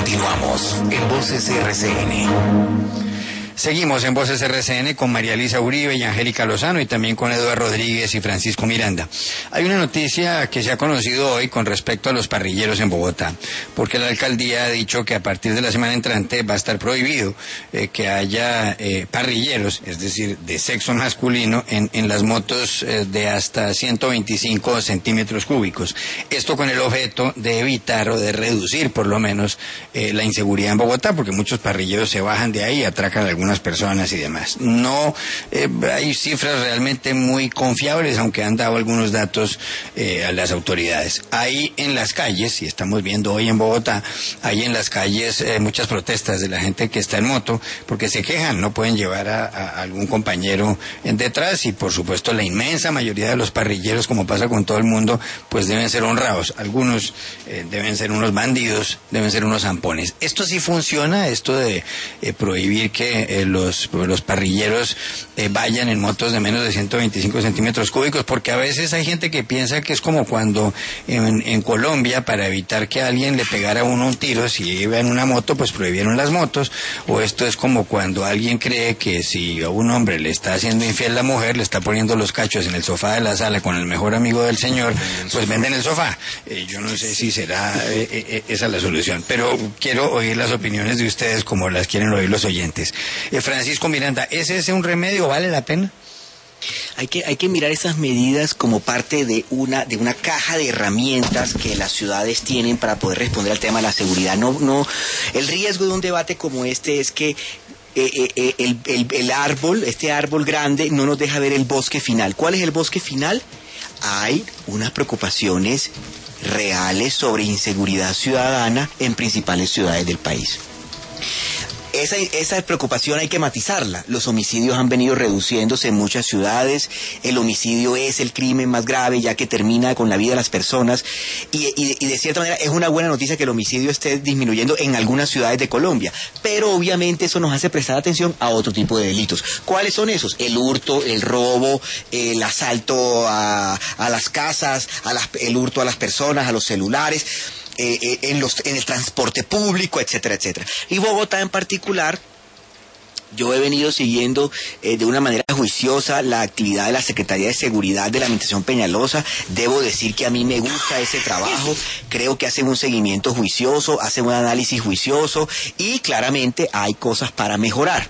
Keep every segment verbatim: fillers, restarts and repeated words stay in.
Continuamos en Voces R C N. Seguimos en Voces R C N con María Elisa Uribe y Angélica Lozano y también con Eduardo Rodríguez y Francisco Miranda. Hay una noticia que se ha conocido hoy con respecto a los parrilleros en Bogotá, porque la alcaldía ha dicho que a partir de la semana entrante va a estar prohibido eh, que haya eh, parrilleros, es decir, de sexo masculino, en, en las motos eh, de hasta ciento veinticinco centímetros cúbicos. Esto con el objeto de evitar o de reducir por lo menos eh, la inseguridad en Bogotá, porque muchos parrilleros se bajan de ahí y atracan a algunas personas y demás. No eh, hay cifras realmente muy confiables, aunque han dado algunos datos eh, a las autoridades. Hay en las calles, y estamos viendo hoy en Bogotá, hay en las calles eh, muchas protestas de la gente que está en moto, porque se quejan, no pueden llevar a, a algún compañero en detrás, y por supuesto la inmensa mayoría de los parrilleros, como pasa con todo el mundo, pues deben ser honrados. Algunos eh, deben ser unos bandidos, deben ser unos zampones. Esto sí funciona, esto de eh, prohibir que eh, los, los parrilleros eh, vayan en motos de menos de ciento veinticinco centímetros cúbicos, porque a veces hay gente que piensa que es como cuando en, en Colombia, para evitar que alguien le pegara a uno un tiro, si iba en una moto, pues prohibieron las motos, o esto es como cuando alguien cree que si a un hombre le está haciendo infiel la mujer, le está poniendo los cachos en el sofá de la sala con el mejor amigo del señor, pues venden el sofá. Eh, yo no sé si será eh, eh, esa la solución, pero quiero oír las opiniones de ustedes como las quieren oír los oyentes. Eh, Francisco Miranda, ¿es ese un remedio? ¿Vale la pena? Hay que, hay que mirar esas medidas como parte de una, de una caja de herramientas que las ciudades tienen para poder responder al tema de la seguridad. No, no, el riesgo de un debate como este es que Eh, eh, el, el, el árbol, este árbol grande, no nos deja ver el bosque final. ¿Cuál es el bosque final? Hay unas preocupaciones reales sobre inseguridad ciudadana en principales ciudades del país. Esa, esa preocupación hay que matizarla. Los homicidios han venido reduciéndose en muchas ciudades. El homicidio es el crimen más grave, ya que termina con la vida de las personas. Y, y, y de cierta manera es una buena noticia que el homicidio esté disminuyendo en algunas ciudades de Colombia. Pero obviamente eso nos hace prestar atención a otro tipo de delitos. ¿Cuáles son esos? El hurto, el robo, el asalto a, a las casas, a las, el hurto a las personas, a los celulares. Eh, eh, en, los, en el transporte público, etcétera, etcétera. Y Bogotá en particular, yo he venido siguiendo eh, de una manera juiciosa la actividad de la Secretaría de Seguridad de la Administración Peñalosa. Debo decir que a mí me gusta ese trabajo, creo que hacen un seguimiento juicioso, hacen un análisis juicioso y claramente hay cosas para mejorar.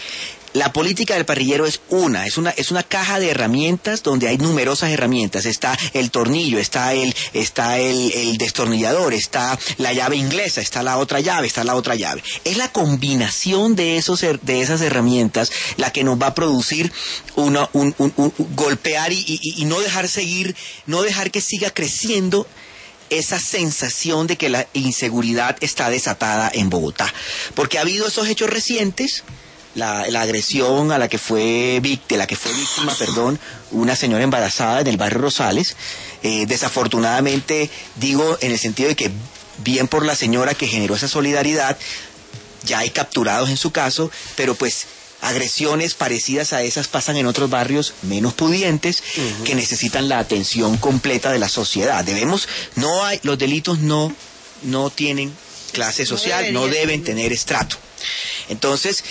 La política del parrillero es una, es una, es una caja de herramientas donde hay numerosas herramientas. Está el tornillo, está el, está el, el destornillador, está la llave inglesa, está la otra llave, está la otra llave. Es la combinación de esos, de esas herramientas la que nos va a producir una, un, un, un golpear y, y, y no dejar seguir, no dejar que siga creciendo esa sensación de que la inseguridad está desatada en Bogotá. Porque ha habido esos hechos recientes. La, la agresión a la que fue víctima, la que fue víctima, perdón, una señora embarazada en el barrio Rosales. Eh, desafortunadamente, digo en el sentido de que bien por la señora que generó esa solidaridad, ya hay capturados en su caso, pero pues agresiones parecidas a esas pasan en otros barrios menos pudientes, uh-huh, que necesitan la atención completa de la sociedad. Debemos, no hay, los delitos no, no tienen clase social, no, no deben tener estrato. Entonces,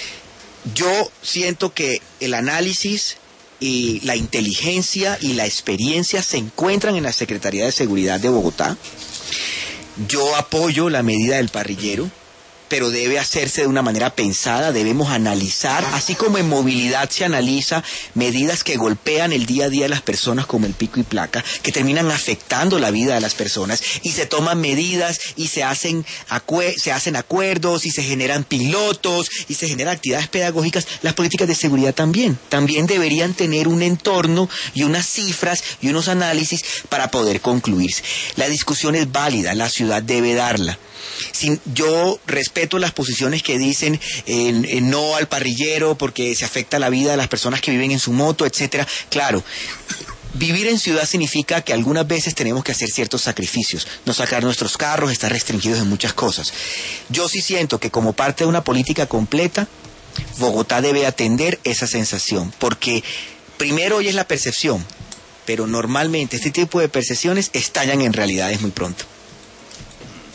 yo siento que el análisis y la inteligencia y la experiencia se encuentran en la Secretaría de Seguridad de Bogotá. Yo apoyo la medida del parrillero, pero debe hacerse de una manera pensada. Debemos analizar, así como en movilidad se analiza medidas que golpean el día a día de las personas como el pico y placa, que terminan afectando la vida de las personas, y se toman medidas y se hacen, acue- se hacen acuerdos y se generan pilotos y se generan actividades pedagógicas. Las políticas de seguridad también, también deberían tener un entorno y unas cifras y unos análisis para poder concluirse. La discusión es válida, la ciudad debe darla. Sin, yo respeto las posiciones que dicen eh, eh, no al parrillero porque se afecta la vida de las personas que viven en su moto, etcétera. Claro, vivir en ciudad significa que algunas veces tenemos que hacer ciertos sacrificios, no sacar nuestros carros, estar restringidos en muchas cosas. Yo sí siento que como parte de una política completa, Bogotá debe atender esa sensación, porque primero hoy es la percepción, pero normalmente este tipo de percepciones estallan en realidades muy pronto.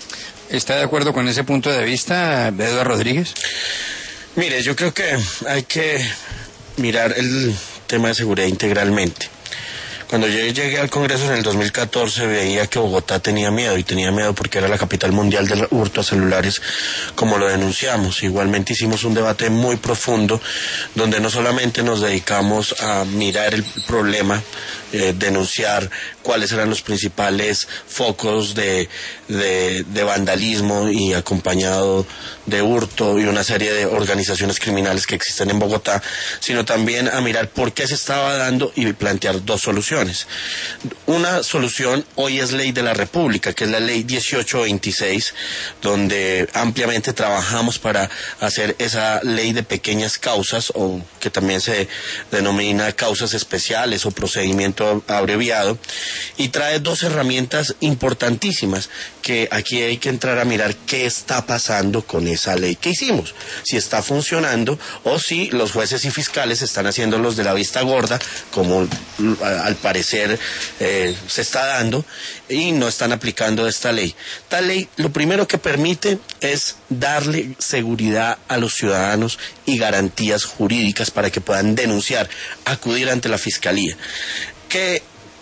¿Está de acuerdo con ese punto de vista, Eduardo Rodríguez? Mire, yo creo que hay que mirar el tema de seguridad integralmente. Cuando yo llegué al Congreso en el dos mil catorce veía que Bogotá tenía miedo, y tenía miedo porque era la capital mundial del hurto a celulares, como lo denunciamos. Igualmente hicimos un debate muy profundo donde no solamente nos dedicamos a mirar el problema, eh, denunciar cuáles eran los principales focos de, de, de vandalismo y acompañado de hurto y una serie de organizaciones criminales que existen en Bogotá, sino también a mirar por qué se estaba dando y plantear dos soluciones. Una solución hoy es ley de la República, que es la ley dieciocho veintiséis, donde ampliamente trabajamos para hacer esa ley de pequeñas causas, o que también se denomina causas especiales o procedimiento abreviado, y trae dos herramientas importantísimas que aquí hay que entrar a mirar qué está pasando con esa ley que hicimos, si está funcionando o si los jueces y fiscales están haciendo los de la vista gorda, como al parecer eh, se está dando, y no están aplicando esta ley. Tal ley lo primero que permite es darle seguridad a los ciudadanos y garantías jurídicas para que puedan denunciar, acudir ante la fiscalía. Que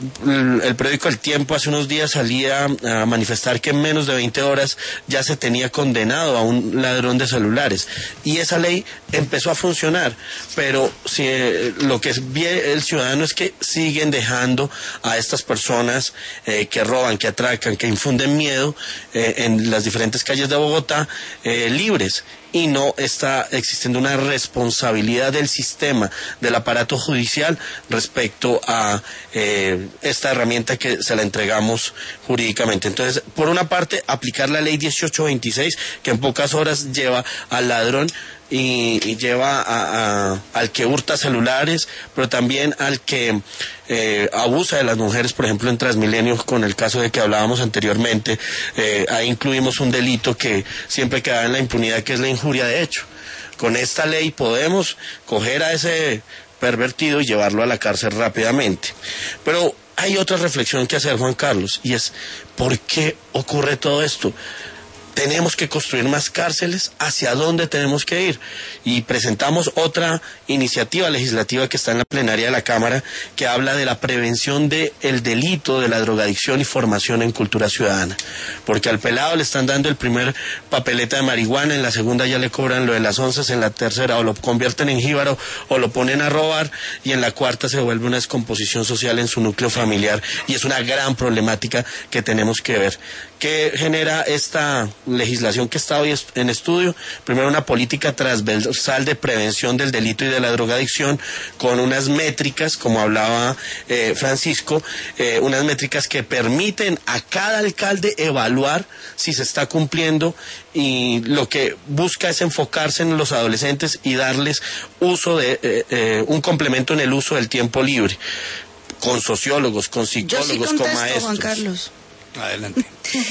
el periódico El Tiempo hace unos días salía a manifestar que en menos de veinte horas ya se tenía condenado a un ladrón de celulares, y esa ley empezó a funcionar, pero si eh, lo que ve el ciudadano es que siguen dejando a estas personas eh, que roban, que atracan, que infunden miedo eh, en las diferentes calles de Bogotá eh, libres, y no está existiendo una responsabilidad del sistema, del aparato judicial respecto a eh, esta herramienta que se la entregamos jurídicamente. Entonces, por una parte, aplicar la ley dieciocho veintiséis, que en pocas horas lleva al ladrón y, y lleva a, a, al que hurta celulares, pero también al que eh, abusa de las mujeres, por ejemplo en Transmilenio, con el caso de que hablábamos anteriormente. Eh, ahí incluimos un delito que siempre queda en la impunidad, que es la injuria de hecho. Con esta ley podemos coger a ese pervertido y llevarlo a la cárcel rápidamente. Pero hay otra reflexión que hacer, Juan Carlos, y es ¿por qué ocurre todo esto? Tenemos que construir más cárceles, ¿hacia dónde tenemos que ir? Y presentamos otra iniciativa legislativa que está en la plenaria de la Cámara, que habla de la prevención del delito de la drogadicción y formación en cultura ciudadana. Porque al pelado le están dando el primer papeleta de marihuana, en la segunda ya le cobran lo de las onzas, en la tercera o lo convierten en jíbaro o lo ponen a robar, y en la cuarta se vuelve una descomposición social en su núcleo familiar, y es una gran problemática que tenemos que ver. ¿Qué genera esta legislación que está hoy en estudio? Primero, una política transversal de prevención del delito y de la drogadicción, con unas métricas, como hablaba eh, Francisco, eh, unas métricas que permiten a cada alcalde evaluar si se está cumpliendo, y lo que busca es enfocarse en los adolescentes y darles uso de eh, eh, un complemento en el uso del tiempo libre, con sociólogos, con psicólogos, Yo sí contesto, con maestros. Juan Carlos. Adelante.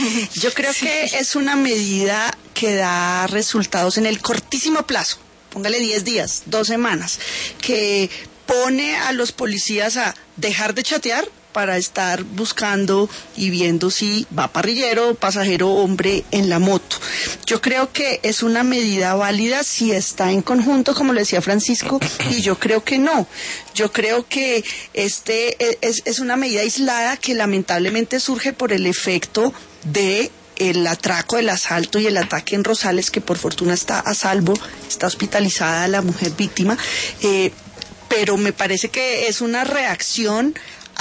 Yo creo que es una medida que da resultados en el cortísimo plazo, póngale diez días, dos semanas, que pone a los policías a dejar de chatear para estar buscando y viendo si va parrillero, pasajero, hombre en la moto. Yo creo que es una medida válida si está en conjunto, como le decía Francisco, y yo creo que no. Yo creo que este es, es una medida aislada que lamentablemente surge por el efecto de el atraco, el asalto y el ataque en Rosales, que por fortuna está a salvo, está hospitalizada la mujer víctima, eh, pero me parece que es una reacción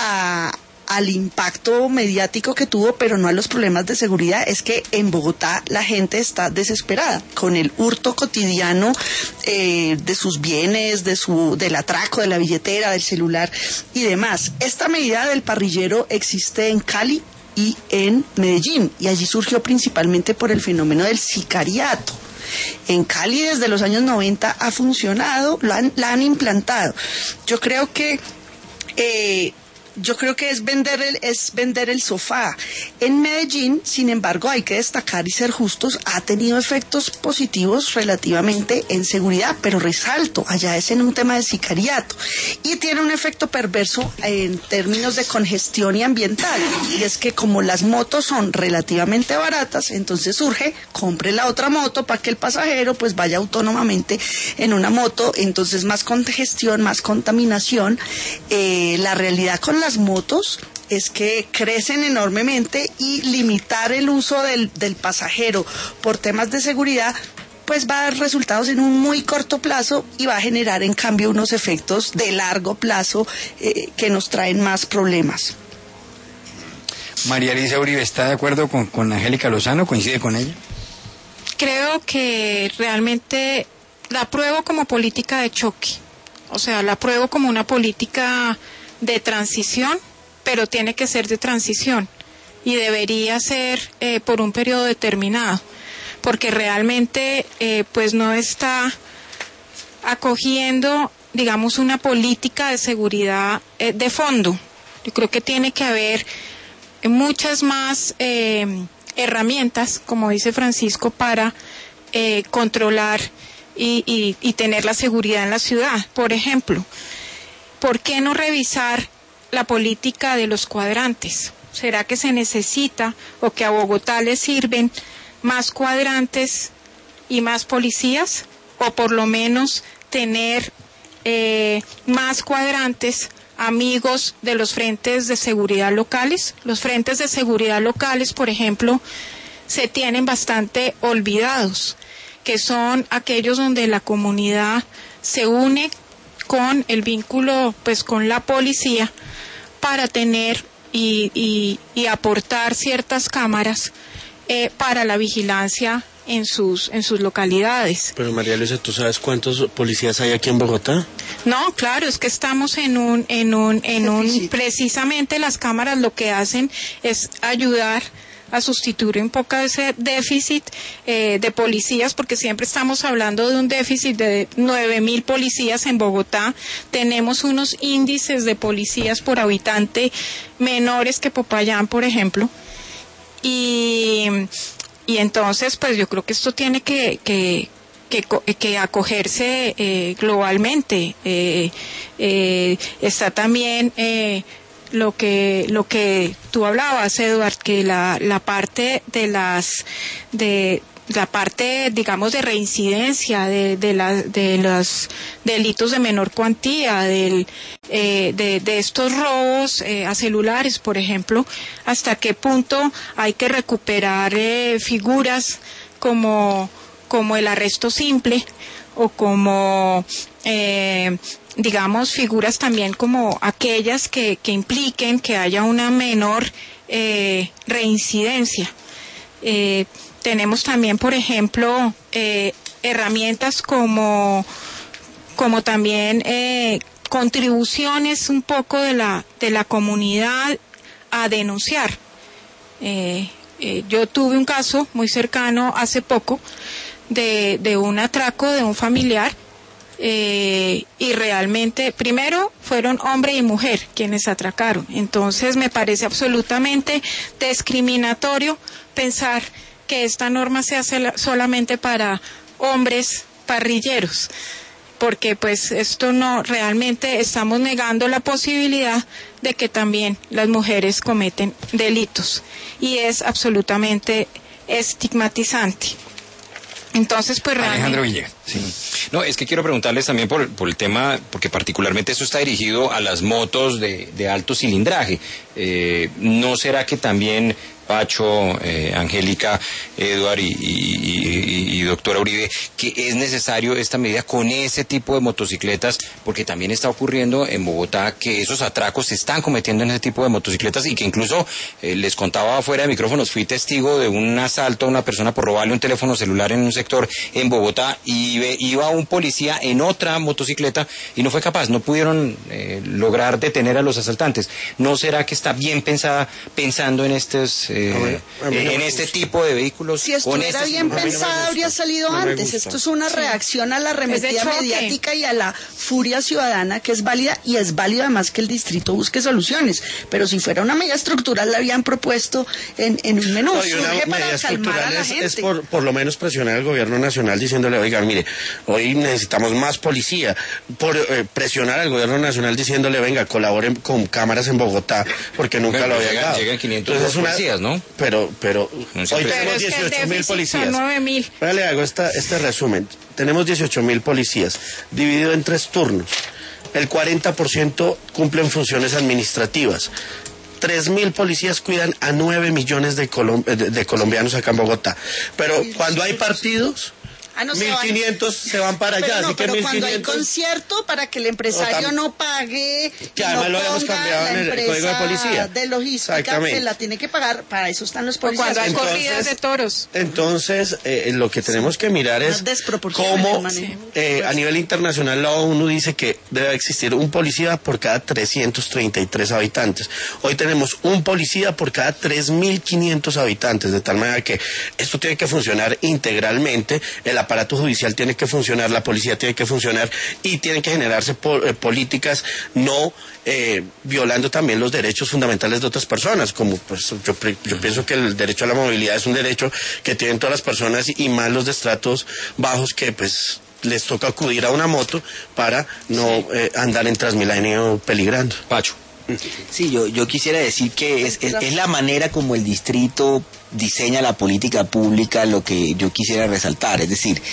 a, al impacto mediático que tuvo, pero no a los problemas de seguridad. Es que en Bogotá la gente está desesperada con el hurto cotidiano eh, de sus bienes, de su, del atraco, de la billetera, del celular y demás. Esta medida del parrillero existe en Cali y en Medellín, y allí surgió principalmente por el fenómeno del sicariato. En Cali desde los años noventa ha funcionado, la han, la han implantado. Yo creo que eh, yo creo que es vender el, es vender el sofá. En Medellín, sin embargo, hay que destacar y ser justos, ha tenido efectos positivos relativamente en seguridad, pero resalto, allá es en un tema de sicariato, y tiene un efecto perverso en términos de congestión y ambiental, y es que como las motos son relativamente baratas, entonces surge, compre la otra moto para que el pasajero pues vaya autónomamente en una moto, entonces más congestión, más contaminación. Eh, la realidad con las motos es que crecen enormemente y limitar el uso del, del pasajero por temas de seguridad pues va a dar resultados en un muy corto plazo y va a generar en cambio unos efectos de largo plazo eh, que nos traen más problemas. María Elisa Uribe, ¿está de acuerdo con, con Angélica Lozano? ¿Coincide con ella? Creo que realmente la apruebo como política de choque, o sea, la apruebo como una política de transición, pero tiene que ser de transición y debería ser eh, por un periodo determinado, porque realmente eh, pues no está acogiendo, digamos, una política de seguridad eh, de fondo. Yo creo que tiene que haber muchas más eh, herramientas, como dice Francisco, para eh, controlar y, y, y tener la seguridad en la ciudad. Por ejemplo, ¿por qué no revisar la política de los cuadrantes? ¿Será que se necesita o que a Bogotá le sirven más cuadrantes y más policías? O por lo menos tener eh, más cuadrantes amigos de los frentes de seguridad locales. Los frentes de seguridad locales, por ejemplo, se tienen bastante olvidados, que son aquellos donde la comunidad se une con el vínculo pues con la policía para tener y, y, y aportar ciertas cámaras eh, para la vigilancia en sus en sus localidades. Pero María Luisa, ¿tú sabes cuántos policías hay aquí en Bogotá? No, claro, es que estamos en un en un en un precisamente las cámaras lo que hacen es ayudar a sustituir un poco ese déficit eh, de policías, porque siempre estamos hablando de un déficit de nueve mil policías en Bogotá. Tenemos unos índices de policías por habitante menores que Popayán, por ejemplo, y y entonces pues yo creo que esto tiene que que que, que acogerse eh, globalmente. Eh, eh, está también eh, lo que lo que tú hablabas, Eduard, que la la parte de las de la parte, digamos, de reincidencia de de la, de los delitos de menor cuantía, del eh, de de estos robos eh, a celulares, por ejemplo, hasta qué punto hay que recuperar eh, figuras como como el arresto simple o como eh, digamos, figuras también como aquellas que, que impliquen que haya una menor eh, reincidencia. Eh, tenemos también, por ejemplo, eh, herramientas como, como también eh, contribuciones un poco de la, de la comunidad a denunciar. Eh, eh, yo tuve un caso muy cercano hace poco de, de un atraco de un familiar. Eh, y realmente, primero, fueron hombre y mujer quienes atracaron. Entonces, me parece absolutamente discriminatorio pensar que esta norma se hace solamente para hombres parrilleros, porque pues esto no, realmente estamos negando la posibilidad de que también las mujeres cometen delitos, y es absolutamente estigmatizante. Entonces, pues realmente... Alejandro Villegas. Sí. No, es que quiero preguntarles también por, por el tema, porque particularmente eso está dirigido a las motos de, de alto cilindraje. Eh, ¿No será que también Pacho, eh, Angélica, Eduard y, y, y, y doctora Uribe, que es necesario esta medida con ese tipo de motocicletas, porque también está ocurriendo en Bogotá que esos atracos se están cometiendo en ese tipo de motocicletas, y que incluso eh, les contaba fuera de micrófonos, fui testigo de un asalto a una persona por robarle un teléfono celular en un sector en Bogotá, y ve, iba un policía en otra motocicleta y no fue capaz, no pudieron eh, lograr detener a los asaltantes. ¿No será que está bien pensada pensando en estos eh, eh, A ver, a mí no en me este gusta. tipo de vehículos? Si con estuviera este bien sistema? A mí no me pensada, gusta. habría salido No me antes. gusta. Esto es una reacción a la ¿Es de arremetida choque? mediática y a la furia ciudadana que es válida, y es válido además que el distrito busque soluciones. Pero si fuera una medida estructural, la habían propuesto en, en un menú. No, y una Surge medida para calmar a estructural la es, gente. es por, por lo menos presionar al gobierno nacional diciéndole, oigan, mire, hoy necesitamos más policía, por eh, presionar al gobierno nacional diciéndole, venga, colaboren con cámaras en Bogotá, porque nunca Bueno, lo habían llegan- dado. llegan quinientos Entonces, es una- policías, ¿no? Pero, pero, No hoy sé, pero- tenemos Pero es que el dieciocho mil déficit son policías. nueve mil. Ahora le hago esta, este resumen. Tenemos dieciocho mil policías, dividido en tres turnos. El cuarenta por ciento cumplen funciones administrativas. tres mil policías cuidan a nueve millones de, colom- de, de colombianos acá en Bogotá. Pero cuando hay partidos, Ah, no, se mil van. quinientos se van para allá. Pero no, así que pero cuando hay mil quinientos... concierto para que el empresario O tam- no pague, Que y además no lo habíamos ponga cambiado la en el empresa Código de Policía. de logística, Exactamente. se la tiene que pagar, para eso están los O policías. cuando hay Entonces- corridas de toros. Entonces, eh, lo que tenemos que mirar es Una desproporción en cómo el manejo. eh, a nivel internacional la ONU dice que debe existir un policía por cada trescientos treinta y tres habitantes. Hoy tenemos un policía por cada tres mil quinientos habitantes, de tal manera que esto tiene que funcionar integralmente, el aparato judicial tiene que funcionar, la policía tiene que funcionar y tienen que generarse po- eh, políticas no eh, violando también los derechos fundamentales de otras personas, como pues yo, pre- yo pienso que el derecho a la movilidad es un derecho que tienen todas las personas y, y más los de estratos bajos que pues les toca acudir a una moto para no eh, andar en Transmilenio peligrando. Pacho. Sí, yo, yo quisiera decir que es, es, es la manera como el distrito diseña la política pública lo que yo quisiera resaltar. Es decir,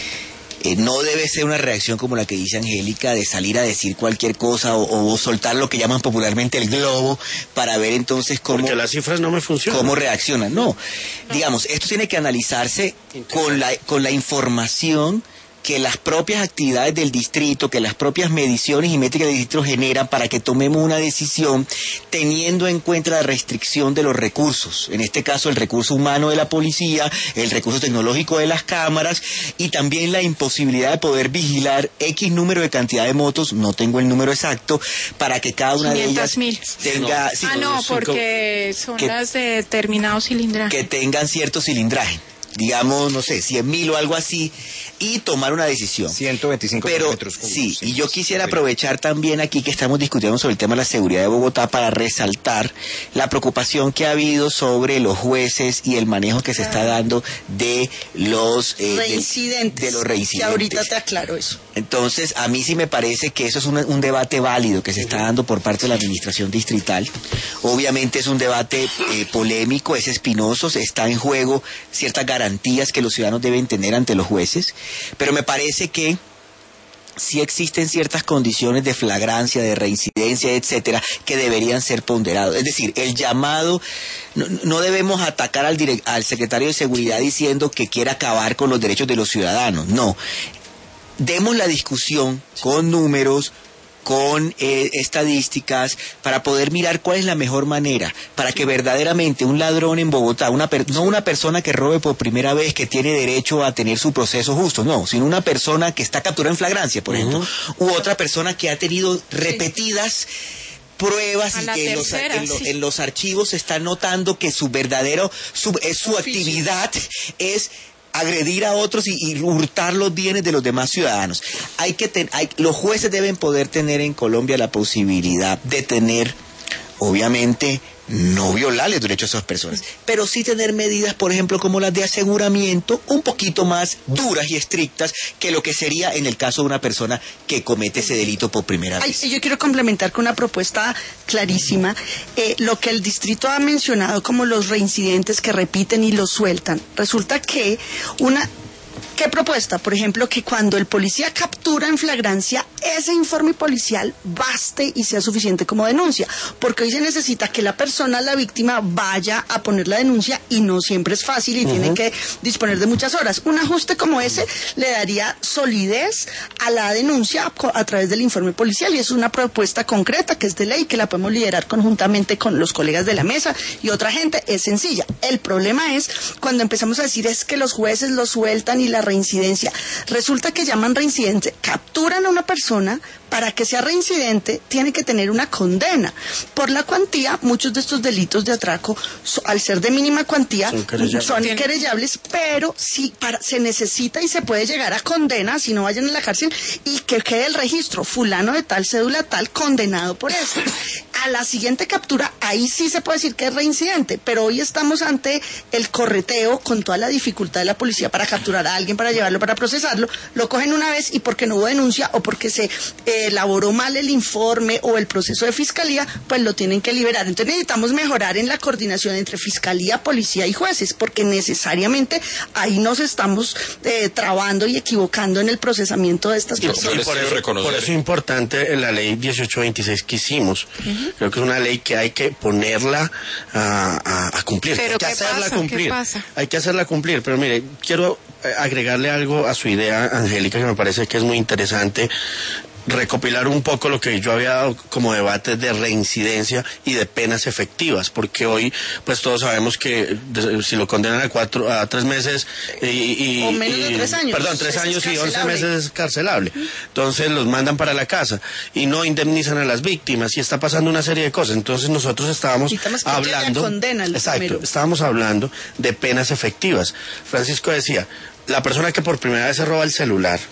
eh, no debe ser una reacción como la que dice Angélica, de salir a decir cualquier cosa o, o soltar lo que llaman popularmente el globo para ver entonces cómo... Porque las cifras no me funcionan. cómo reaccionan. No, digamos, esto tiene que analizarse con la, con la información que las propias actividades del distrito, que las propias mediciones y métricas del distrito generan para que tomemos una decisión teniendo en cuenta la restricción de los recursos. En este caso, el recurso humano de la policía, el recurso tecnológico de las cámaras y también la imposibilidad de poder vigilar X número de cantidad de motos, no tengo el número exacto, para que cada una de ellas quinientos mil. tenga... sí, Ah, no, cinco- porque son que- las de determinado cilindraje. que tengan cierto cilindraje, digamos, no sé, cien mil o algo así, y tomar una decisión. ciento veinticinco Pero kilómetros cúbicos, sí, sí. y yo quisiera aprovechar también aquí que estamos discutiendo sobre el tema de la seguridad de Bogotá para resaltar la preocupación que ha habido sobre los jueces y el manejo que se está dando de los eh, de- Reincidentes. de los Que reincidentes. ahorita te aclaro eso. Entonces, a mí sí me parece que eso es un, un debate válido que se está dando por parte de la administración distrital. Obviamente es un debate eh, polémico, es espinoso, se está en juego ciertas garantías que los ciudadanos deben tener ante los jueces, pero me parece que sí existen ciertas condiciones de flagrancia, de reincidencia, etcétera, que deberían ser ponderados. Es decir, el llamado, no, no debemos atacar al, direct, al secretario de Seguridad diciendo que quiere acabar con los derechos de los ciudadanos, no. Demos la discusión con números, con eh, estadísticas, para poder mirar cuál es la mejor manera, para que verdaderamente un ladrón en Bogotá, una per no una persona que robe por primera vez, que tiene derecho a tener su proceso justo, no, sino una persona que está capturada en flagrancia, por ejemplo, u otra persona que ha tenido repetidas pruebas A y la que en los, tercera, en, lo- sí. en los archivos se está notando que su verdadero, su, es su actividad es agredir a otros y, y hurtar los bienes de los demás ciudadanos. Hay que ten- hay, los jueces deben poder tener en Colombia la posibilidad de tener, obviamente, no violar los derechos de esas personas, pero sí tener medidas, por ejemplo, como las de aseguramiento, un poquito más duras y estrictas que lo que sería en el caso de una persona que comete ese delito por primera Ay, vez. yo quiero complementar con una propuesta clarísima. Eh, lo que el distrito ha mencionado como los reincidentes que repiten y los sueltan. Resulta que una... ¿Qué propuesta? Por ejemplo, que cuando el policía captura en flagrancia, ese informe policial baste y sea suficiente como denuncia. Porque hoy se necesita que la persona, la víctima, vaya a poner la denuncia y no siempre es fácil y uh-huh. tiene que disponer de muchas horas. Un ajuste como ese le daría solidez a la denuncia a través del informe policial, y es una propuesta concreta que es de ley, que la podemos liderar conjuntamente con los colegas de la mesa y otra gente. Es sencilla. El problema es cuando empezamos a decir es que los jueces lo sueltan y la reincidencia. Resulta que llaman reincidente, capturan a una persona, para que sea reincidente, tiene que tener una condena. Por la cuantía, muchos de estos delitos de atraco, so, al ser de mínima cuantía, son querellables, son querellables pero sí para, se necesita y se puede llegar a condena, si no vayan a la cárcel, y que quede el registro, fulano de tal, cédula tal, condenado por eso. A la siguiente captura, ahí sí se puede decir que es reincidente, pero hoy estamos ante el correteo con toda la dificultad de la policía para capturar a alguien, para llevarlo, para procesarlo, lo cogen una vez y porque no hubo denuncia o porque se eh, elaboró mal el informe o el proceso de fiscalía, pues lo tienen que liberar. Entonces necesitamos mejorar en la coordinación entre fiscalía, policía y jueces, porque necesariamente ahí nos estamos eh, trabando y equivocando en el procesamiento de estas personas. Y por eso, por eso es importante la ley dieciocho veintiséis que hicimos. Uh-huh. Creo que es una ley que hay que ponerla a, a, a cumplir. ¿Pero hay que qué hacerla pasa? cumplir. ¿Qué pasa? Hay que hacerla cumplir. Pero mire, quiero agregarle algo a su idea, Angélica, que me parece que es muy interesante. Recopilar un poco lo que yo había dado como debate de reincidencia y de penas efectivas, porque hoy pues todos sabemos que de, si lo condenan a cuatro a tres meses y, y o menos y, de tres años, perdón tres años y once meses es carcelable. Uh-huh. Entonces los mandan para la casa y no indemnizan a las víctimas y está pasando una serie de cosas. Entonces nosotros estábamos hablando, condena exacto, primero. estábamos hablando de penas efectivas. Francisco decía, la persona que por primera vez se roba el celular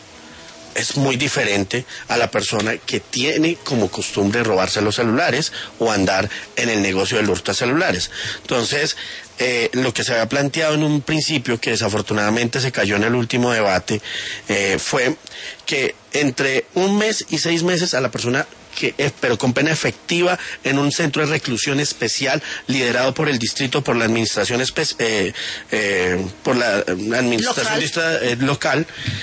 es muy diferente a la persona que tiene como costumbre robarse los celulares o andar en el negocio del hurto de celulares. Entonces, eh, lo que se había planteado en un principio, que desafortunadamente se cayó en el último debate, eh, fue que entre un mes y seis meses a la persona que es, pero con pena efectiva en un centro de reclusión especial liderado por el distrito, por la administración espe- eh, eh, por la administración local, eh, local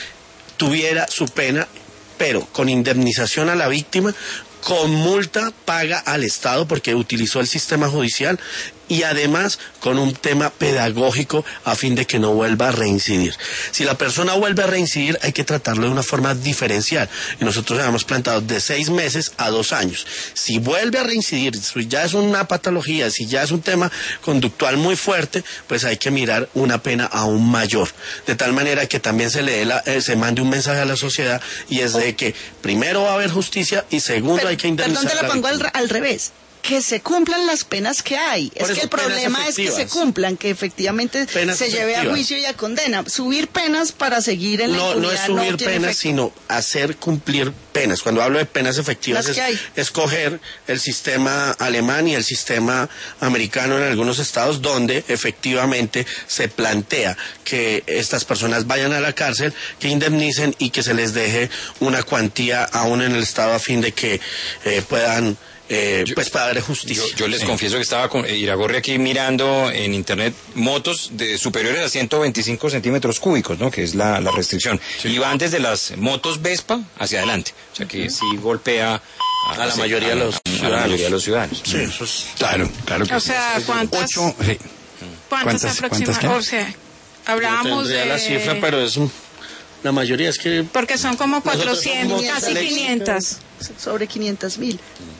tuviera su pena, pero con indemnización a la víctima, con multa paga al Estado porque utilizó el sistema judicial y además con un tema pedagógico a fin de que no vuelva a reincidir. Si la persona vuelve a reincidir hay que tratarlo de una forma diferencial y nosotros hemos planteado de seis meses a dos años. Si vuelve a reincidir, si ya es una patología, si ya es un tema conductual muy fuerte, pues hay que mirar una pena aún mayor, de tal manera que también se le dé la, eh, se mande un mensaje a la sociedad y es de que primero va a haber justicia y segundo Pero, hay que indemnizar. Perdón, te la pongo al, al revés. Que se cumplan las penas que hay. Por es eso, que el problema es que se cumplan, que efectivamente penas se lleve efectivas. A juicio y a condena. Subir penas para seguir en la No, no es subir no penas, efecto. Sino hacer cumplir penas. Cuando hablo de penas efectivas es escoger el sistema alemán y el sistema americano en algunos estados donde efectivamente se plantea que estas personas vayan a la cárcel, que indemnicen y que se les deje una cuantía aún en el estado a fin de que eh, puedan Eh, yo, pues para dar justicia. Yo, yo les sí. confieso que estaba con Iragorri aquí mirando en internet motos de superiores a ciento veinticinco centímetros cúbicos, ¿no? Que es la, la restricción. Sí. Y van desde las motos Vespa hacia adelante. O sea que sí golpea a, a, la, mayoría a, los a, a la mayoría de los ciudadanos. Sí, eso es claro, claro que o sea, ¿cuántas? Ocho, sí. ¿Cuántas, ¿Cuántas aproximadamente? O sea, hablábamos de la cifra, pero es la mayoría es que porque son como cuatrocientos, casi quinientas. Sobre quinientas mil.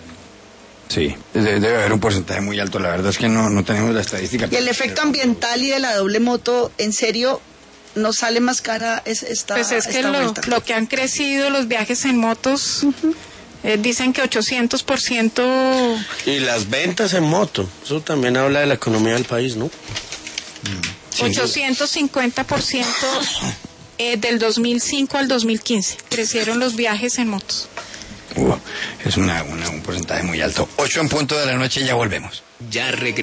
Sí, debe haber un porcentaje muy alto, la verdad es que no, no tenemos la estadística. Y el efecto ambiental y de la doble moto, en serio, nos sale más cara es, esta Pues es que esta lo, lo que han crecido los viajes en motos, uh-huh. eh, dicen que ochocientos por ciento. Y las ventas en moto, eso también habla de la economía del país, ¿no? Sí. ochocientos cincuenta por ciento eh, del dos mil cinco al dos mil quince, crecieron los viajes en motos. Uh, es una, una, un porcentaje muy alto. Ocho en punto de la noche, ya volvemos. Ya regresamos.